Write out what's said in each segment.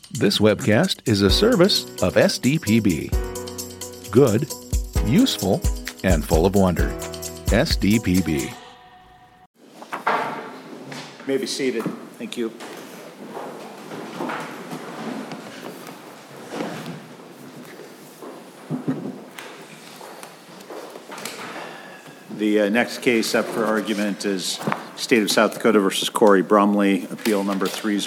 This webcast is a service of SDPB. Good, useful, and full of wonder. SDPB. You may be seated. Thank you. The next case up for argument is State of South Dakota versus Corey Brumley, appeal number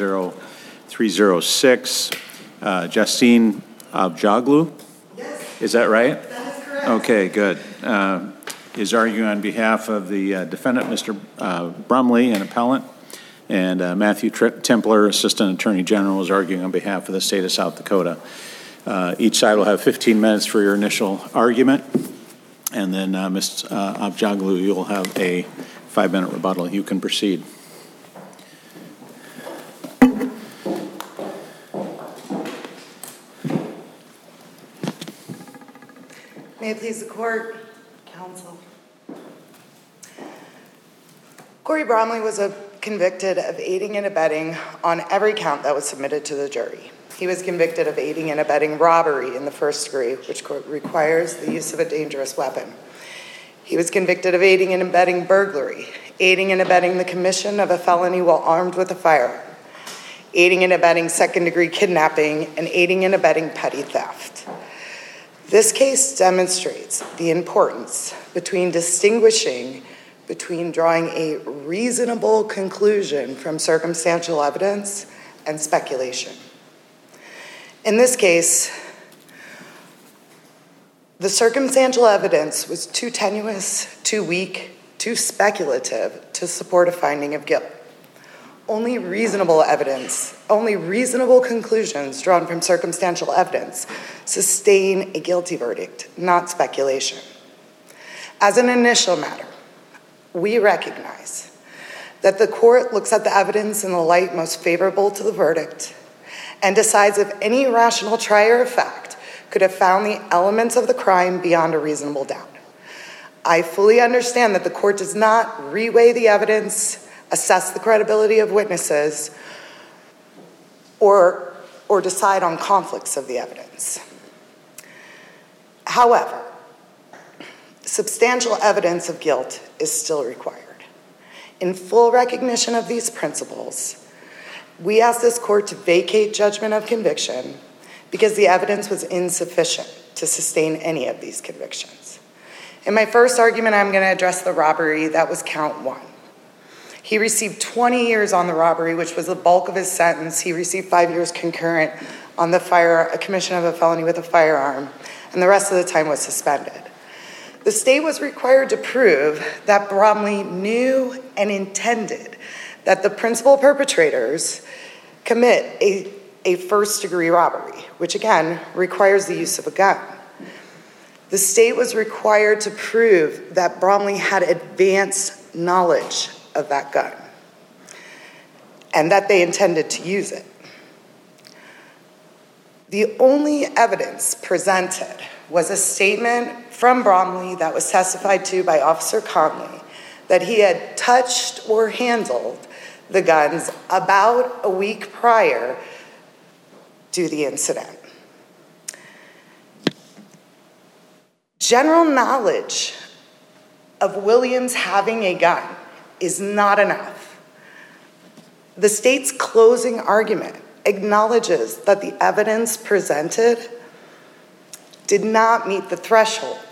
30306. Justine Avjoglu? Yes. Is that right? That is correct. Okay, good. Is arguing on behalf of the defendant, Mr. Brumley, an appellant, and Matthew Templer, Assistant Attorney General, is arguing on behalf of the State of South Dakota. Each side will have 15 minutes for your initial argument. And then, Ms. Avjoglu, you'll have a 5-minute rebuttal. You can proceed. May it please the court, counsel. Corey Brumley was convicted of aiding and abetting on every count that was submitted to the jury. He was convicted of aiding and abetting robbery in the first degree, which requires the use of a dangerous weapon. He was convicted of aiding and abetting burglary, aiding and abetting the commission of a felony while armed with a firearm, aiding and abetting second-degree kidnapping, and aiding and abetting petty theft. This case demonstrates the importance between distinguishing between drawing a reasonable conclusion from circumstantial evidence and speculation. In this case, the circumstantial evidence was too tenuous, too weak, too speculative to support a finding of guilt. Only reasonable conclusions drawn from circumstantial evidence sustain a guilty verdict, not speculation. As an initial matter, we recognize that the court looks at the evidence in the light most favorable to the verdict and decides if any rational trier of fact could have found the elements of the crime beyond a reasonable doubt. I fully understand that the court does not reweigh the evidence, assess the credibility of witnesses, or decide on conflicts of the evidence. However, substantial evidence of guilt is still required. In full recognition of these principles, we ask this court to vacate judgment of conviction because the evidence was insufficient to sustain any of these convictions. In my first argument, I'm going to address the robbery. That was count 1. He received 20 years on the robbery, which was the bulk of his sentence. He received 5 years concurrent on a commission of a felony with a firearm, and the rest of the time was suspended. The state was required to prove that Brumley knew and intended that the principal perpetrators commit a first-degree robbery, which again requires the use of a gun. The state was required to prove that Brumley had advanced knowledge of that gun and that they intended to use it. The only evidence presented was a statement from Brumley that was testified to by Officer Conley that he had touched or handled the guns about a week prior to the incident. General knowledge of Williams having a gun is not enough. The state's closing argument acknowledges that the evidence presented did not meet the threshold.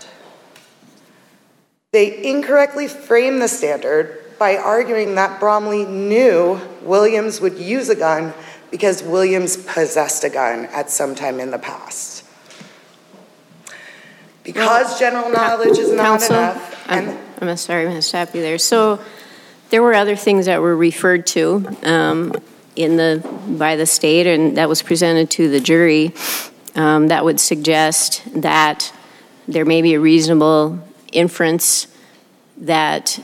They incorrectly framed the standard by arguing that Brumley knew Williams would use a gun because Williams possessed a gun at some time in the past. Because general knowledge is not enough. I'm sorry, I'm going to stop you there. So there were other things that were referred to by the state, and that was presented to the jury that would suggest that there may be a reasonable inference that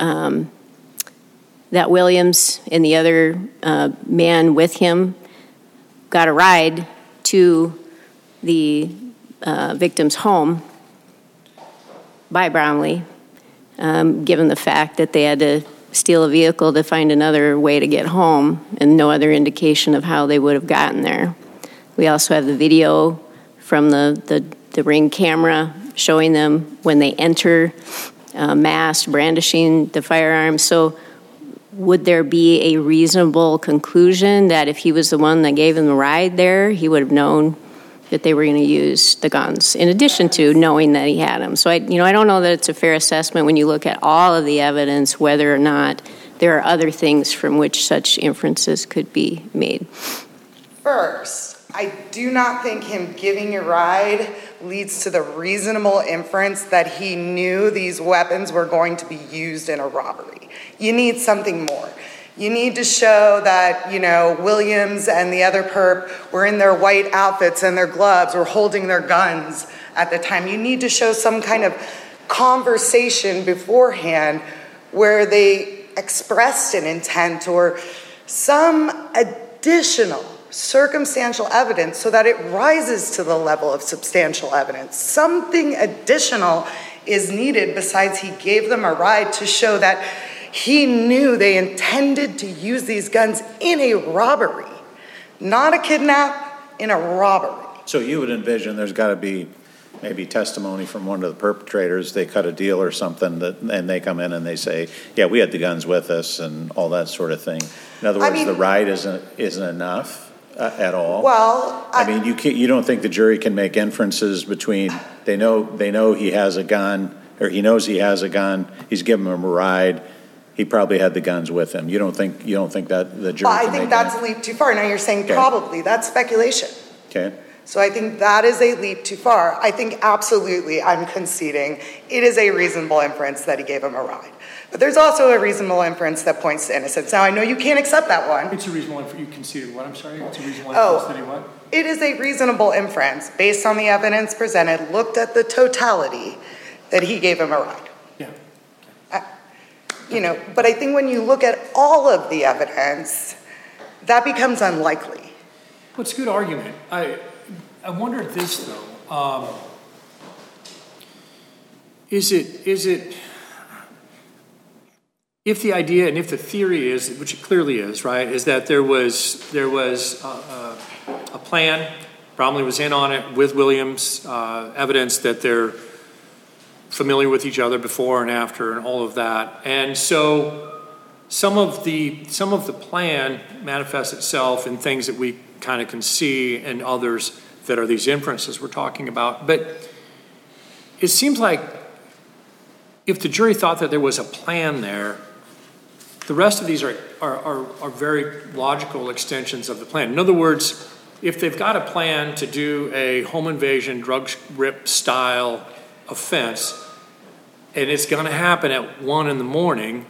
that Williams and the other man with him got a ride to the victim's home by Brumley, given the fact that they had to steal a vehicle to find another way to get home and no other indication of how they would have gotten there. We also have the video from the Ring camera showing them when they enter, masked, brandishing the firearm. So would there be a reasonable conclusion that if he was the one that gave him the ride there, he would have known that they were going to use the guns, in addition to knowing that he had them? So I don't know that it's a fair assessment when you look at all of the evidence, whether or not there are other things from which such inferences could be made. First, I do not think him giving a ride leads to the reasonable inference that he knew these weapons were going to be used in a robbery. You need something more. You need to show that, Williams and the other perp were in their white outfits and their gloves, were holding their guns at the time. You need to show some kind of conversation beforehand where they expressed an intent or some additional circumstantial evidence so that it rises to the level of substantial evidence. Something additional is needed besides he gave them a ride to show that he knew they intended to use these guns in a robbery, not a kidnap, in a robbery. So you would envision there's got to be maybe testimony from one of the perpetrators. They cut a deal or something, and they come in and they say, yeah, we had the guns with us and all that sort of thing. In other words, the ride isn't enough at all. Well, you don't think the jury can make inferences between they know he has a gun, or he knows he has a gun, he's giving him a ride, he probably had the guns with him. You don't think that the jury can I think that's a leap too far. Now you're saying probably. That's speculation. Okay. So I think that is a leap too far. I think absolutely, I'm conceding, it is a reasonable inference that he gave him a ride. But there's also a reasonable inference that points to innocence. Now, I know you can't accept that one. It's a reasonable inference. You conceded what? I'm sorry? It's a reasonable inference that he what? It is a reasonable inference based on the evidence presented, looked at the totality, that he gave him a ride. Yeah. But I think when you look at all of the evidence, that becomes unlikely. Well, it's a good argument. I wondered this, though. Is it if the idea and if the theory is, which it clearly is, right, is that there was a plan, Bromley was in on it with Williams, evidence that they're familiar with each other before and after and all of that. And so some of the plan manifests itself in things that we kind of can see and others that are these inferences we're talking about. But it seems like if the jury thought that there was a plan there, the rest of these are very logical extensions of the plan. In other words, if they've got a plan to do a home invasion, drug rip style offense, and it's going to happen at 1 a.m,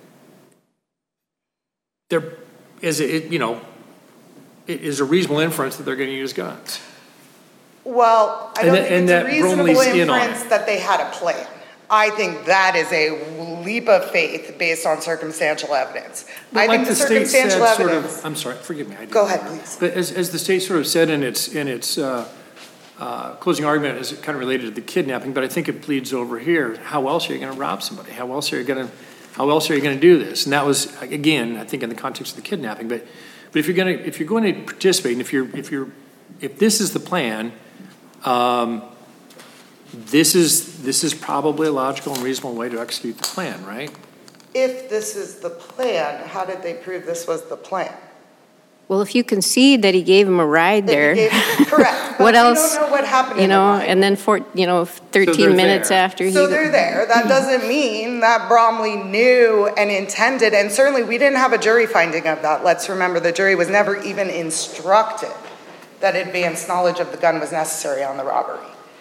there is it is a reasonable inference that they're going to use guns. Well, I don't think it's a reasonable inference that they had a plan. I think that is a leap of faith based on circumstantial evidence. But I like think the state circumstantial said, evidence. I'm sorry, forgive me. Go ahead, please. But as the state sort of said in its closing argument, is kind of related to the kidnapping, but I think it bleeds over here. How else are you going to rob somebody? How else are you going to do this? And that was, again, I think in the context of the kidnapping. But if you're going to participate, and if this is the plan, this is probably a logical and reasonable way to execute the plan, right? If this is the plan, how did they prove this was the plan? Well, if you concede that he gave him a ride there, correct. What else? We don't know what happened. And then 13 minutes after So they're there. That doesn't mean that Bromley knew and intended, and certainly we didn't have a jury finding of that. Let's remember the jury was never even instructed that advanced knowledge of the gun was necessary on the robbery.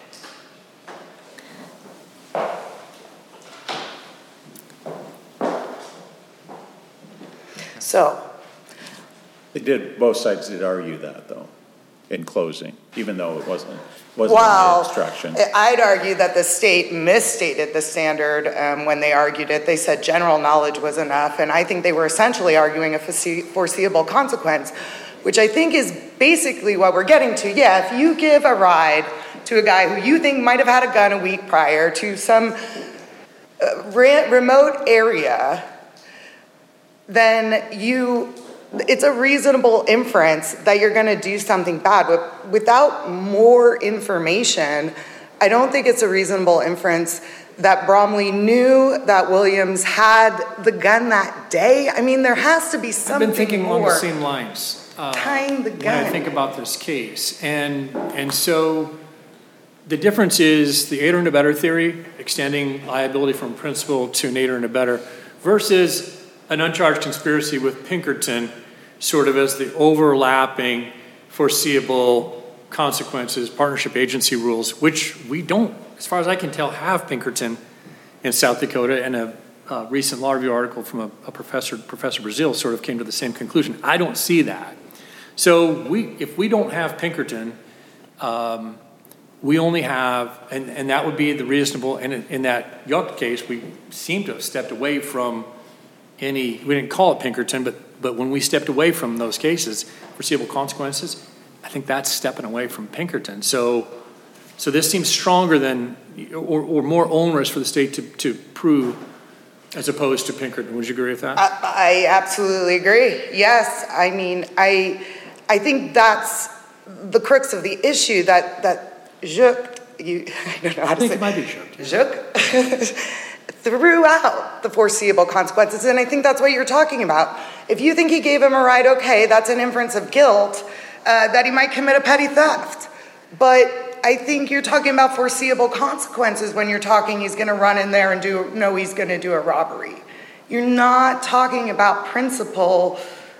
So. Both sides did argue that, though, in closing, even though it wasn't in the instruction. I'd argue that the state misstated the standard when they argued it. They said general knowledge was enough, and I think they were essentially arguing a foreseeable consequence, which I think is basically what we're getting to. Yeah, if you give a ride to a guy who you think might have had a gun a week prior to some remote area, then you it's a reasonable inference that you're going to do something bad. Without more information, I don't think it's a reasonable inference that Bromley knew that Williams had the gun that day. I mean, there has to be something more. I've been thinking along the same lines. Tying the gun. When I think about this case. And so the difference is the aider and abettor theory, extending liability from principal to an aider and abettor, versus an uncharged conspiracy with Pinkerton sort of as the overlapping foreseeable consequences, partnership agency rules, which we don't, as far as I can tell, have Pinkerton in South Dakota. And a recent law review article from a professor, Professor Brazil, sort of came to the same conclusion. I don't see that. So if we don't have Pinkerton, we only have, and that would be the reasonable, and in that Yuck case, we seem to have stepped away from we didn't call it Pinkerton, but when we stepped away from those cases, foreseeable consequences, I think that's stepping away from Pinkerton. So this seems stronger than, or more onerous for the state to prove as opposed to Pinkerton. Would you agree with that? I absolutely agree. Yes. I mean, I think that's the crux of the issue that Juc, I don't know how to say it. I think it might be Juc. Threw out the foreseeable consequences, and I think that's what you're talking about. If you think he gave him a ride, okay, that's an inference of guilt, that he might commit a petty theft. But I think you're talking about foreseeable consequences when you're talking he's going to run in there and he's going to do a robbery. You're not talking about principle,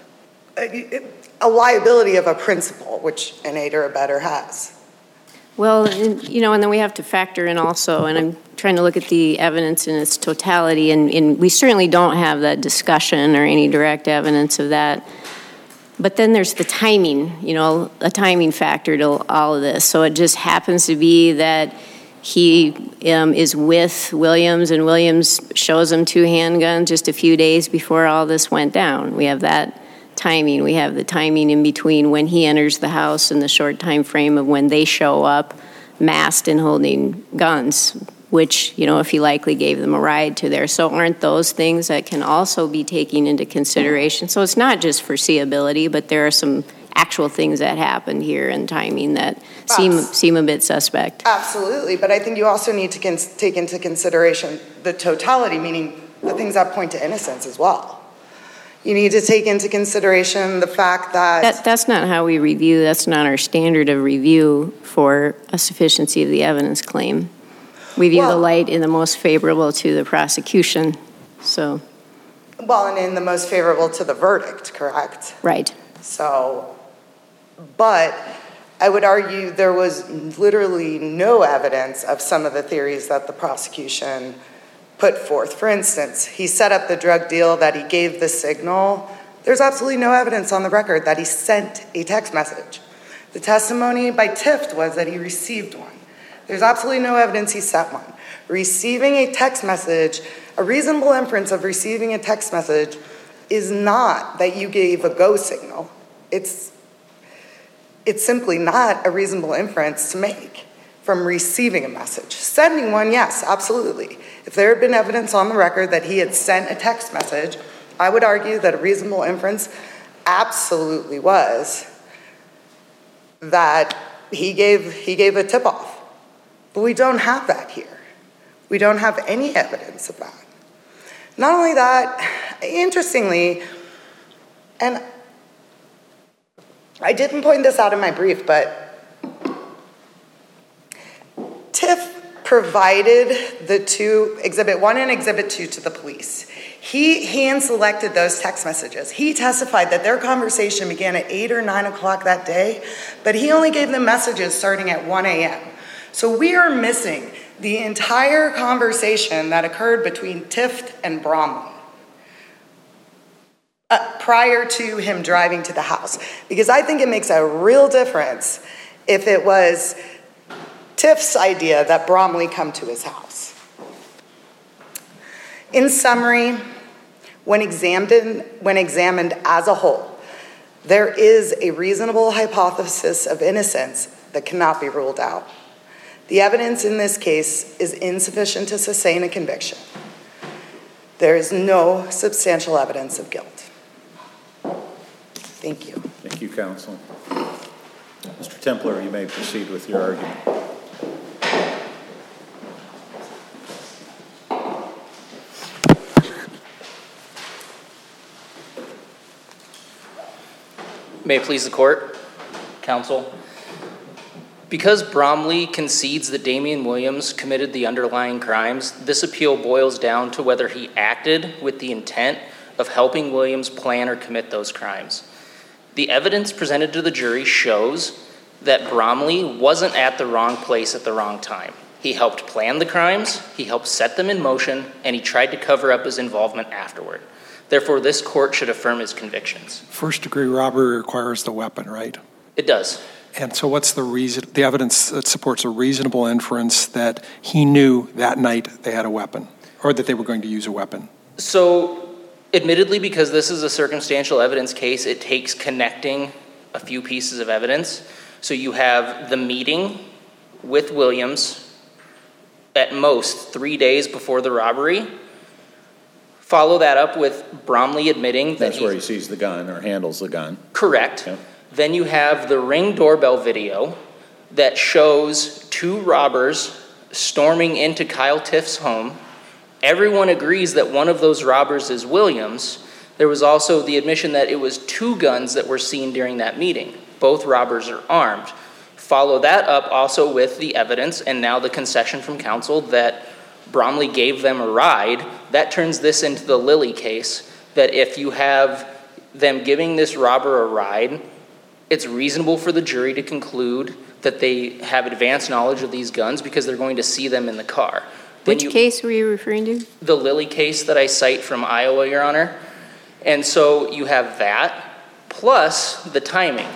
a liability of a principle, which an aider or abettor has. Well, and then we have to factor in also, and I'm trying to look at the evidence in its totality, and we certainly don't have that discussion or any direct evidence of that. But then there's the timing, a timing factor to all of this. So it just happens to be that he is with Williams, and Williams shows him 2 handguns just a few days before all this went down. We have that timing. We have the timing in between when he enters the house and the short time frame of when they show up masked and holding guns, which, if he likely gave them a ride to there. So aren't those things that can also be taken into consideration? So it's not just foreseeability, but there are some actual things that happened here in timing that seem a bit suspect. Absolutely, but I think you also need to take into consideration the totality, meaning the things that point to innocence as well. You need to take into consideration the fact that... That's not how we review. That's not our standard of review for a sufficiency of the evidence claim. We view the light in the most favorable to the prosecution, so... Well, and in the most favorable to the verdict, correct? Right. So, but I would argue there was literally no evidence of some of the theories that the prosecution put forth. For instance, he set up the drug deal, that he gave the signal. There's absolutely no evidence on the record that he sent a text message. The testimony by Tift was that he received one. There's absolutely no evidence he sent one. Receiving a text message, a reasonable inference of receiving a text message is not that you gave a go signal. It's simply not a reasonable inference to make from receiving a message. Sending one, yes, absolutely. If there had been evidence on the record that he had sent a text message, I would argue that a reasonable inference absolutely was that he gave a tip-off. But we don't have that here. We don't have any evidence of that. Not only that, interestingly, and I didn't point this out in my brief, but Tiff provided the 2, Exhibit 1 and Exhibit 2, to the police. He hand-selected those text messages. He testified that their conversation began at 8 or 9 o'clock that day, but he only gave them messages starting at 1 a.m. So we are missing the entire conversation that occurred between Tift and Bromley prior to him driving to the house. Because I think it makes a real difference if it was Tift's idea that Bromley come to his house. In summary, when examined as a whole, there is a reasonable hypothesis of innocence that cannot be ruled out. The evidence in this case is insufficient to sustain a conviction. There is no substantial evidence of guilt. Thank you. Thank you, counsel. Mr. Templer, you may proceed with your argument. May it please the court, counsel. Because Bromley concedes that Damian Williams committed the underlying crimes, this appeal boils down to whether he acted with the intent of helping Williams plan or commit those crimes. The evidence presented to the jury shows that Bromley wasn't at the wrong place at the wrong time. He helped plan the crimes, he helped set them in motion, and he tried to cover up his involvement afterward. Therefore, this court should affirm his convictions. First-degree robbery requires the weapon, right? It does. And so what's the evidence that supports a reasonable inference that he knew that night they had a weapon, or that they were going to use a weapon? So, admittedly, because this is a circumstantial evidence case, it takes connecting a few pieces of evidence. So you have the meeting with Williams at most 3 days before the robbery. Follow that up with Bromley admitting that That's where he sees the gun or handles the gun. Correct. Yep. Then you have the Ring doorbell video that shows two robbers storming into Kyle Tiff's home. Everyone agrees that one of those robbers is Williams. There was also the admission that it was two guns that were seen during that meeting. Both robbers are armed. Follow that up also with the evidence and now the concession from counsel that Bromley gave them a ride. That turns this into the Lilly case, that if you have them giving this robber a ride, it's reasonable for the jury to conclude that they have advanced knowledge of these guns because they're going to see them in the car. Which case were you referring to? The Lilly case that I cite from Iowa, Your Honor. And so you have that, plus the timing.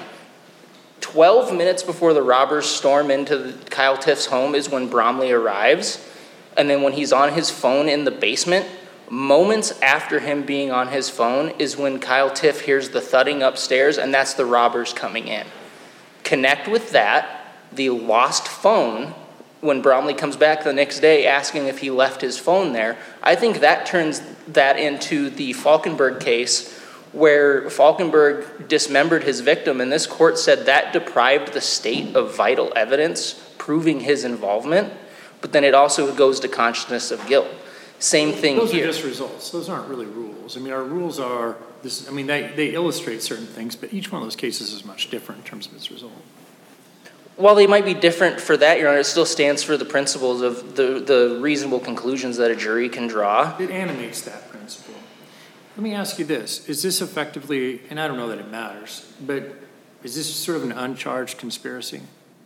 12 minutes before the robbers storm into Kyle Tiff's home is when Bromley arrives. And then when he's on his phone in the basement, moments after him being on his phone is when Kyle Tiff hears the thudding upstairs, and that's the robbers coming in. Connect with that, the lost phone, when Bromley comes back the next day asking if he left his phone there. I think that turns that into the Falkenberg case, where Falkenberg dismembered his victim, and this court said that deprived the state of vital evidence proving his involvement, but then it also goes to consciousness of guilt. Same thing Those here. Those are just results. Those aren't really rules. I mean, our rules are, they illustrate certain things, but each one of those cases is much different in terms of its result. While they might be different for that, Your Honor, it still stands for the principles of the reasonable conclusions that a jury can draw. It animates that principle. Let me ask you this. Is this effectively, and I don't know that it matters, but is this sort of an uncharged conspiracy?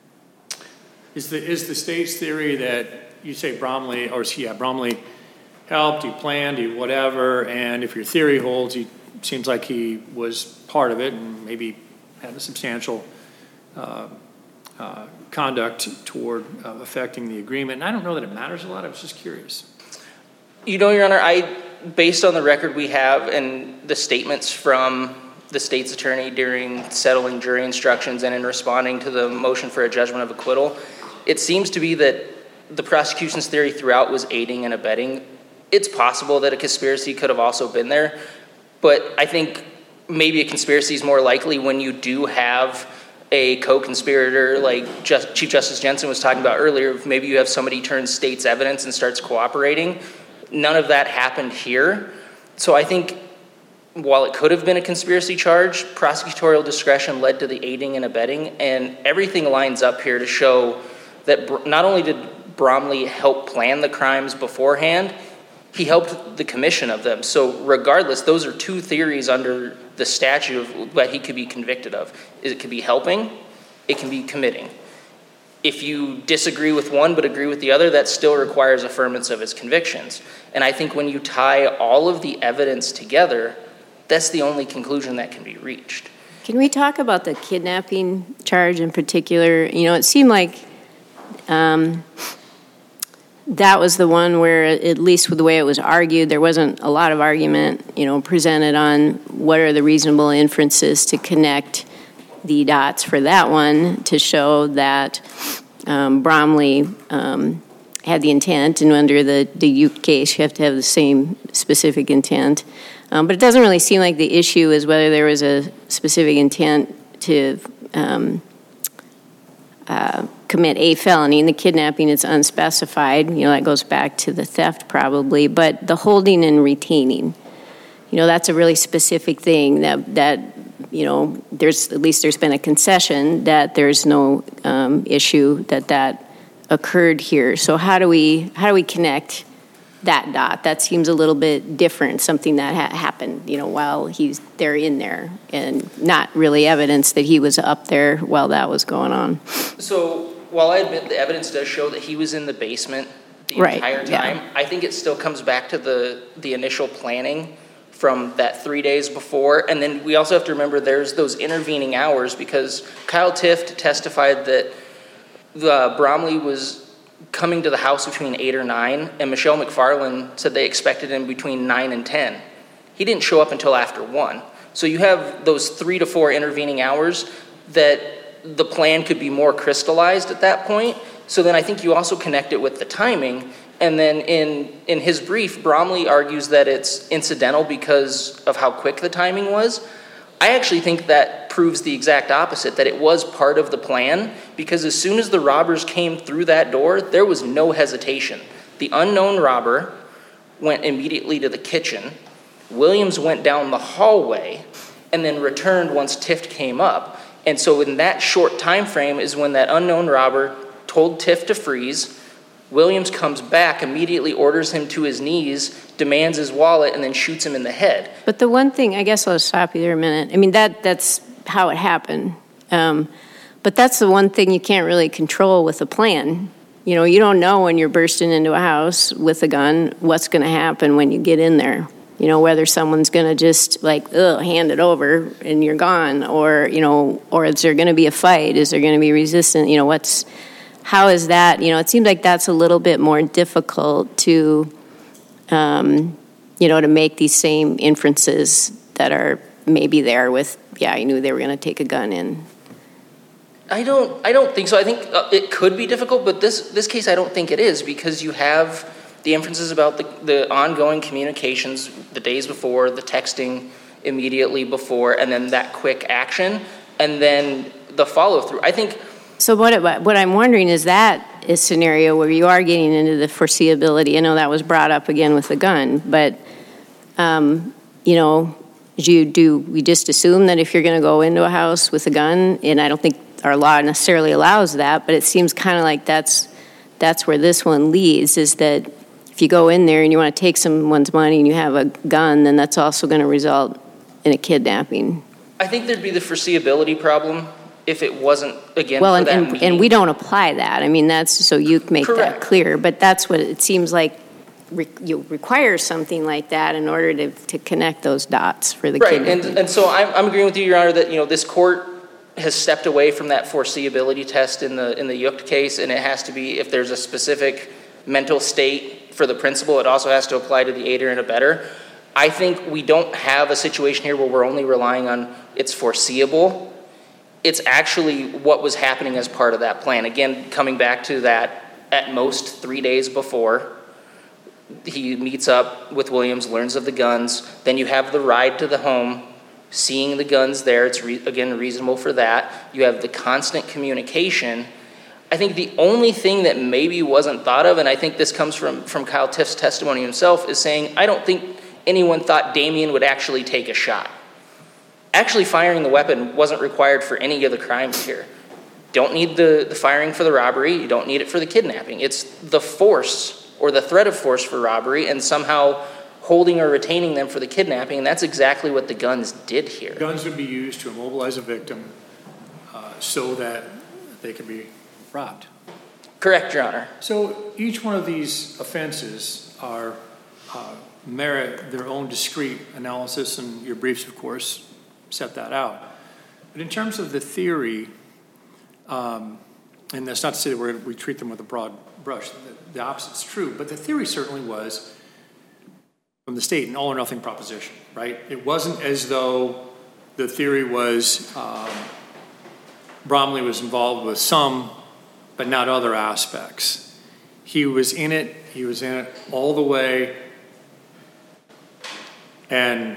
Is the state's theory that you say Bromley helped, he planned, he whatever, and if your theory holds, he seems like he was part of it and maybe had a substantial conduct toward affecting the agreement. And I don't know that it matters a lot. I was just curious. You know, Your Honor, based on the record we have and the statements from the state's attorney during settling jury instructions and in responding to the motion for a judgment of acquittal, it seems to be that the prosecution's theory throughout was aiding and abetting. It's possible that a conspiracy could have also been there, but I think maybe a conspiracy is more likely when you do have a co-conspirator like Chief Justice Jensen was talking about earlier. Maybe you have somebody turn state's evidence and starts cooperating. None of that happened here. So I think while it could have been a conspiracy charge, prosecutorial discretion led to the aiding and abetting, and everything lines up here to show that not only did Bromley help plan the crimes beforehand, he helped the commission of them. So regardless, those are two theories under the statute of what he could be convicted of. It could be helping, it can be committing. If you disagree with one but agree with the other, that still requires affirmance of his convictions. And I think when you tie all of the evidence together, that's the only conclusion that can be reached. Can we talk about the kidnapping charge in particular? You know, it seemed like that was the one where, at least with the way it was argued, there wasn't a lot of argument, presented on what are the reasonable inferences to connect the dots for that one to show that Bromley had the intent, and under the Uke case, you have to have the same specific intent. But it doesn't really seem like the issue is whether there was a specific intent to commit a felony. In the kidnapping, it's unspecified. That goes back to the theft probably. But the holding and retaining, that's a really specific thing that there's been a concession that there's no issue that occurred here. So how do we connect that dot? That seems a little bit different, something that happened, while they're in there, and not really evidence that he was up there while that was going on. So while I admit the evidence does show that he was in the basement the entire time, yeah. I think it still comes back to the initial planning from that 3 days before. And then we also have to remember there's those intervening hours, because Kyle Tift testified that Bromley was coming to the house between 8 or 9, and Michelle McFarland said they expected him between 9 and 10. He didn't show up until after 1. So you have those 3 to 4 intervening hours that the plan could be more crystallized at that point. So then I think you also connect it with the timing. And then in his brief, Bromley argues that it's incidental because of how quick the timing was. I actually think that proves the exact opposite, that it was part of the plan, because as soon as the robbers came through that door, there was no hesitation. The unknown robber went immediately to the kitchen. Williams went down the hallway and then returned once Tift came up. And so in that short time frame is when that unknown robber told Tift to freeze. Williams comes back, immediately orders him to his knees, demands his wallet, and then shoots him in the head. But the one thing, I guess I'll stop you there a minute. I mean, that's how it happened. But that's the one thing you can't really control with a plan. You don't know when you're bursting into a house with a gun what's going to happen when you get in there. Whether someone's going to just hand it over and you're gone, or is there going to be a fight? Is there going to be resistance? How is that? It seems like that's a little bit more difficult to, to make these same inferences that are maybe there with, I knew they were going to take a gun in. I don't think so. I think it could be difficult, but this case I don't think it is, because you have the inferences about the ongoing communications the days before, the texting immediately before, and then that quick action, and then the follow-through. I think... So what I'm wondering is that a scenario where you are getting into the foreseeability. I know that was brought up again with the gun, but, we just assume that if you're going to go into a house with a gun, and I don't think our law necessarily allows that, but it seems kind of like that's where this one leads, is that if you go in there and you want to take someone's money and you have a gun, then that's also going to result in a kidnapping. I think there'd be the foreseeability problem if it wasn't, again, well, for that and we don't apply that. I mean, that's so you make Correct. That clear. But that's what it seems like. You require something like that in order to connect those dots for the kidnapping. Right, and so I'm agreeing with you, Your Honor, that this court has stepped away from that foreseeability test in the Yucht case, and it has to be, if there's a specific mental state for the principal, it also has to apply to the aider and abetter. I think we don't have a situation here where we're only relying on it's foreseeable. It's actually what was happening as part of that plan. Again, coming back to that, at most 3 days before, he meets up with Williams, learns of the guns. Then you have the ride to the home, seeing the guns there. It's, again, reasonable for that. You have the constant communication. I think the only thing that maybe wasn't thought of, and I think this comes from Kyle Tift's testimony himself, is saying, I don't think anyone thought Damien would actually take a shot. Actually firing the weapon wasn't required for any of the crimes here. Don't need the firing for the robbery. You don't need it for the kidnapping. It's the force or the threat of force for robbery and somehow holding or retaining them for the kidnapping, and that's exactly what the guns did here. Guns would be used to immobilize a victim so that they could be robbed. Correct, Your Honor. So each one of these offenses merit their own discrete analysis, and your briefs, of course, set that out. But in terms of the theory, and that's not to say that we treat them with a broad brush. The opposite's true, but the theory certainly was from the state an all-or-nothing proposition, right? It wasn't as though the theory was Bromley was involved with some, but not other aspects. He was in it all the way, and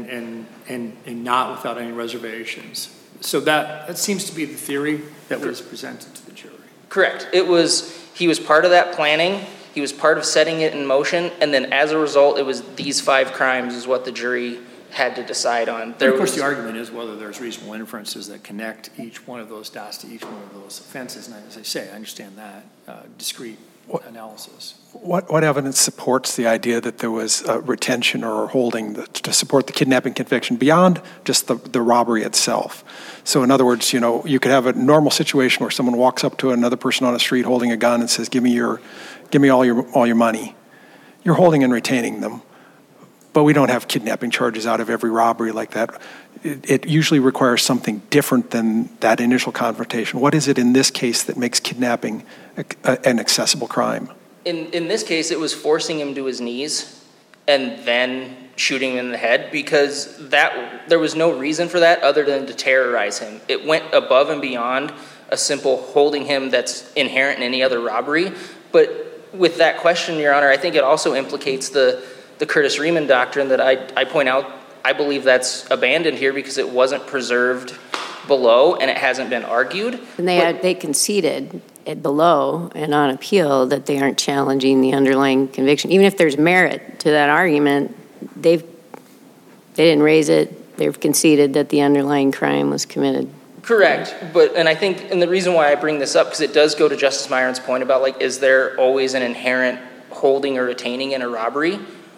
not without any reservations. So that seems to be the theory that was presented to the jury. Correct. He was part of that planning. He was part of setting it in motion, and then as a result, it was these 5 crimes is what the jury had to decide on. Of course, the argument is whether there's reasonable inferences that connect each one of those dots to each one of those offenses. And as I say, I understand that discrete analysis. What evidence supports the idea that there was retention or holding to support the kidnapping conviction beyond just the robbery itself? So in other words, you could have a normal situation where someone walks up to another person on the street holding a gun and says, give me all your money. You're holding and retaining them. But we don't have kidnapping charges out of every robbery like that. It usually requires something different than that initial confrontation. What is it in this case that makes kidnapping an accessible crime? In this case, it was forcing him to his knees and then shooting him in the head, because there was no reason for that other than to terrorize him. It went above and beyond a simple holding him that's inherent in any other robbery. But with that question, Your Honor, I think it also implicates the Curtis Riemann doctrine that I point out. I believe that's abandoned here because it wasn't preserved below and it hasn't been argued. And they conceded below and on appeal that they aren't challenging the underlying conviction. Even if there's merit to that argument, they didn't raise it. They've conceded that the underlying crime was committed. Correct. And I think, and the reason why I bring this up, because it does go to Justice Myron's point about, is there always an inherent holding or retaining in a robbery?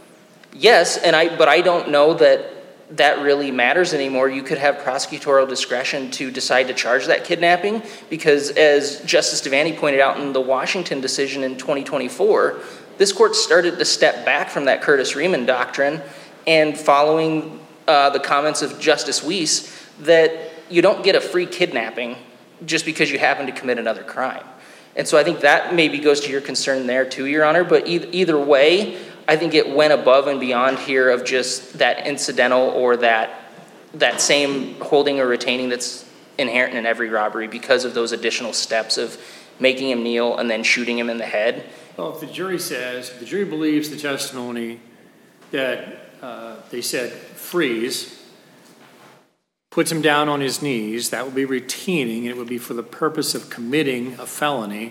Yes, but I don't know that really matters anymore. You could have prosecutorial discretion to decide to charge that kidnapping, because as Justice Devaney pointed out in the Washington decision in 2024, this court started to step back from that Curtis Riemann doctrine, and following the comments of Justice Weiss, that you don't get a free kidnapping just because you happen to commit another crime. And so I think that maybe goes to your concern there too, Your Honor, but either way, I think it went above and beyond here of just that incidental or that same holding or retaining that's inherent in every robbery because of those additional steps of making him kneel and then shooting him in the head. Well, if the jury believes the testimony that they said freeze, puts him down on his knees, that would be retaining, and it would be for the purpose of committing a felony,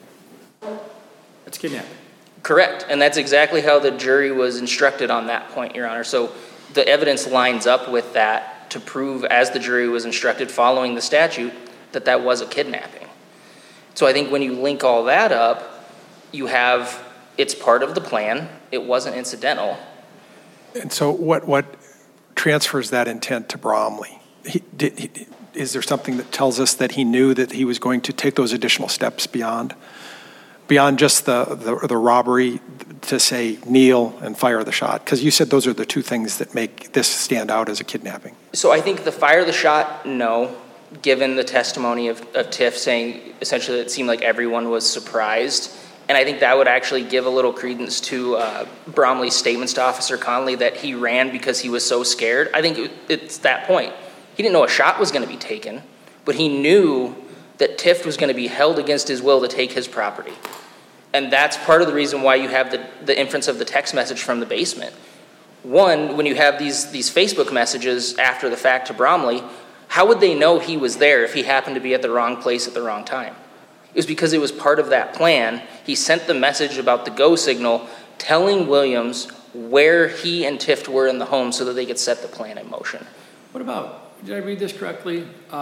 that's kidnapping. Correct, and that's exactly how the jury was instructed on that point, Your Honor. So the evidence lines up with that to prove, as the jury was instructed following the statute, that was a kidnapping. So I think when you link all that up, you have, it's part of the plan, it wasn't incidental. And so what transfers that intent to Bromley? Is there something that tells us that he knew that he was going to take those additional steps beyond just the robbery, to say kneel and fire the shot? Because you said those are the two things that make this stand out as a kidnapping. So I think the fire the shot, no, given the testimony of Tiff saying essentially it seemed like everyone was surprised. And I think that would actually give a little credence to Bromley's statements to Officer Conley that he ran because he was so scared. I think it's that point. He didn't know a shot was going to be taken, but he knew that Tiff was going to be held against his will to take his property. And that's part of the reason why you have the inference of the text message from the basement. One, when you have these Facebook messages after the fact to Bromley, how would they know he was there if he happened to be at the wrong place at the wrong time? It was because it was part of that plan. He sent the message about the go signal telling Williams where he and Tiff were in the home so that they could set the plan in motion. What about, did I read this correctly?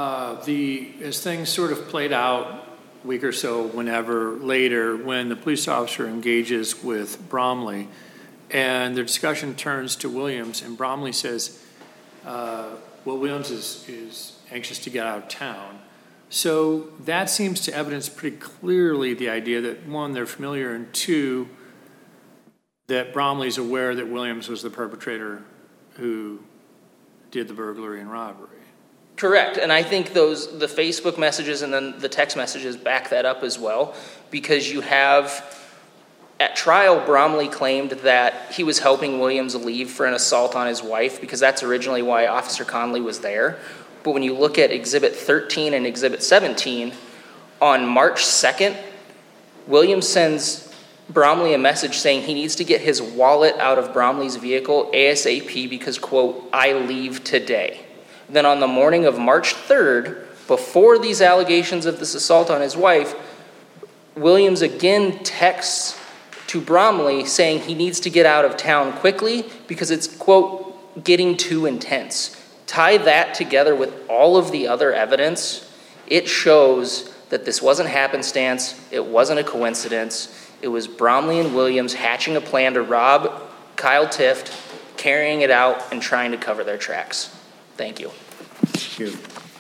As things sort of played out a week or so, whenever later, when the police officer engages with Bromley and the discussion turns to Williams, and Bromley says, Williams is anxious to get out of town. So that seems to evidence pretty clearly the idea that, one, they're familiar, and two, that Bromley's aware that Williams was the perpetrator who did the burglary and robbery. Correct, and I think the Facebook messages and then the text messages back that up as well, because you have, at trial, Bromley claimed that he was helping Williams leave for an assault on his wife, because that's originally why Officer Conley was there. But when you look at Exhibit 13 and Exhibit 17, on March 2nd, Williams sends Bromley a message saying he needs to get his wallet out of Bromley's vehicle ASAP because, quote, I leave today. Then on the morning of March 3rd, before these allegations of this assault on his wife, Williams again texts to Bromley saying he needs to get out of town quickly because it's, quote, getting too intense. Tie that together with all of the other evidence, it shows that this wasn't happenstance, it wasn't a coincidence. It was Bromley and Williams hatching a plan to rob Kyle Tift, carrying it out, and trying to cover their tracks. Thank you. Thank you.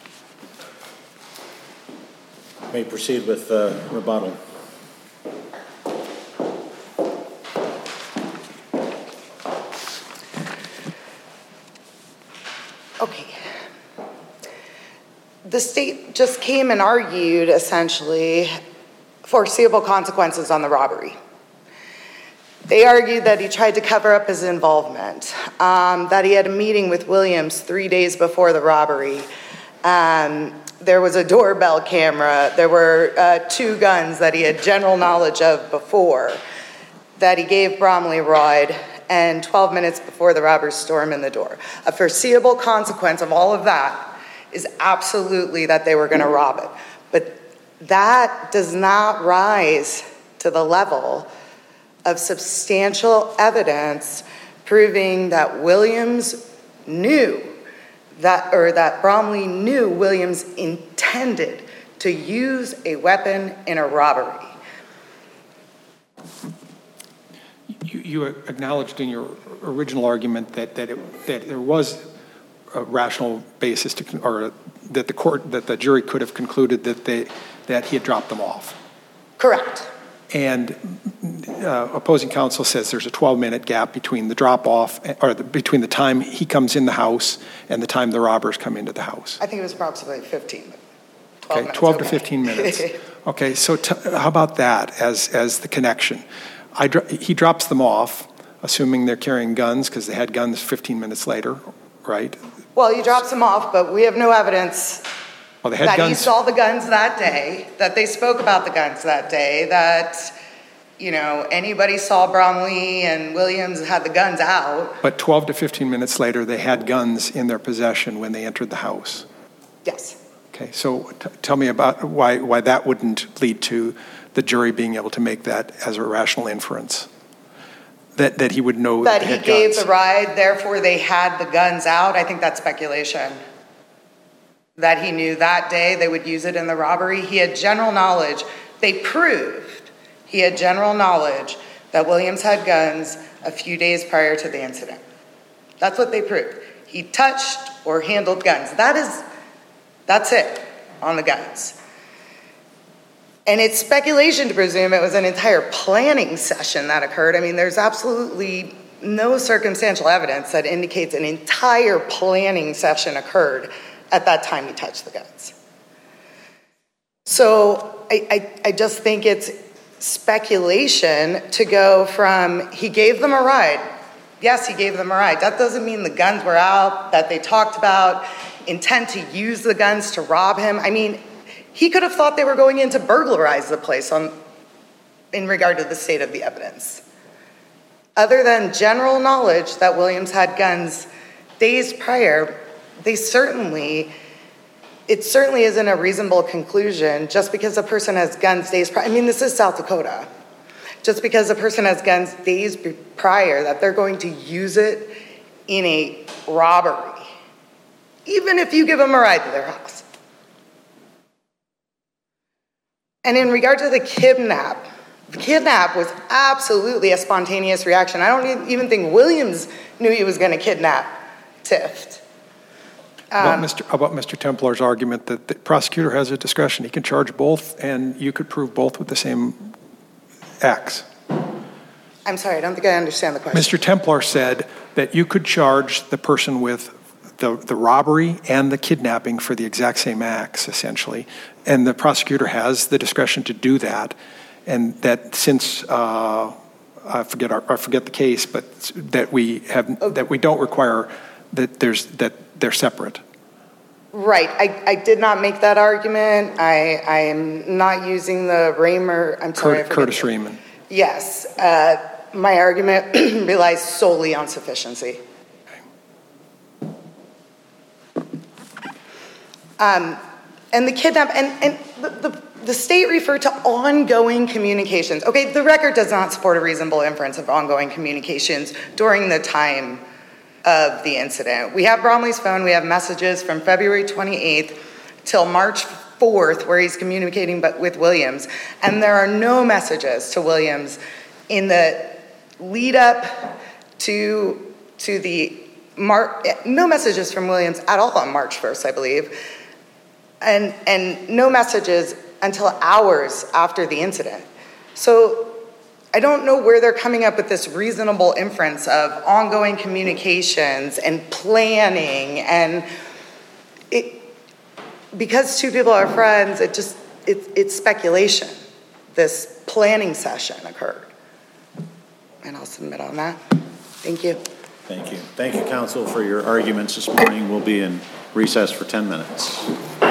May proceed with rebuttal. Okay. The state just came and argued, essentially, foreseeable consequences on the robbery. They argued that he tried to cover up his involvement, that he had a meeting with Williams 3 days before the robbery. There was a doorbell camera. There were 2 guns that he had general knowledge of before, that he gave Bromley a ride, and 12 minutes before the robbers stormed in the door. A foreseeable consequence of all of that is absolutely that they were going to rob it. But that does not rise to the level of substantial evidence proving that Williams knew that, or that Bromley knew Williams intended to use a weapon in a robbery. You acknowledged in your original argument that there was a rational basis to, or that the jury could have concluded that he had dropped them off. Correct. And opposing counsel says there's a 12-minute gap between the drop-off, or between the time he comes in the house and the time the robbers come into the house. I think it was approximately 15. 12 to 15 minutes. Okay, so how about that as the connection? He drops them off, assuming they're carrying guns, because they had guns 15 minutes later, right? Well, he drops them off, but we have no evidence that he saw the guns that day, that they spoke about the guns that day, that, you know, anybody saw Bromley and Williams had the guns out. But 12 to 15 minutes later, they had guns in their possession when they entered the house. Yes. Okay, so tell me about why that wouldn't lead to the jury being able to make that as a rational inference. That he would know that he gave the ride, therefore they had the guns out. I think that's speculation. That he knew that day they would use it in the robbery. He had general knowledge. They proved he had general knowledge that Williams had guns a few days prior to the incident. That's what they proved. He touched or handled guns. That's it on the guns. And it's speculation to presume it was an entire planning session that occurred. I mean, there's absolutely no circumstantial evidence that indicates an entire planning session occurred at that time he touched the guns. So I just think it's speculation to go from he gave them a ride. Yes, he gave them a ride. That doesn't mean the guns were out, that they talked about intent to use the guns to rob him. I mean, he could have thought they were going in to burglarize the place in regard to the state of the evidence. Other than general knowledge that Williams had guns days prior, it certainly isn't a reasonable conclusion just because a person has guns days prior. I mean, this is South Dakota. Just because a person has guns days prior, that they're going to use it in a robbery, even if you give them a ride to their house. And in regard to the kidnap was absolutely a spontaneous reaction. I don't even think Williams knew he was going to kidnap Tift. About Mr. Templar's argument that the prosecutor has a discretion. He can charge both, and you could prove both with the same acts. I'm sorry, I don't think I understand the question. Mr. Templar said that you could charge the person with the robbery and the kidnapping for the exact same acts, essentially, and the prosecutor has the discretion to do that, and that since I forget the case, but that we don't require that they're separate. Right. I did not make that argument. I am not using the Raymer. I'm sorry. Curtis Raymond. Yes, my argument relies solely on sufficiency. And the kidnap, and the state referred to ongoing communications. Okay, the record does not support a reasonable inference of ongoing communications during the time of the incident. We have Bromley's phone, we have messages from February 28th till March 4th where he's communicating with Williams, and there are no messages to Williams in the lead up to the no messages from Williams at all on March 1st, I believe, and no messages until hours after the incident. So I don't know where they're coming up with this reasonable inference of ongoing communications and planning, and because two people are friends, it's speculation. This planning session occurred. And I'll submit on that. Thank you. Thank you. Thank you, counsel, for your arguments this morning. We'll be in recess for 10 minutes.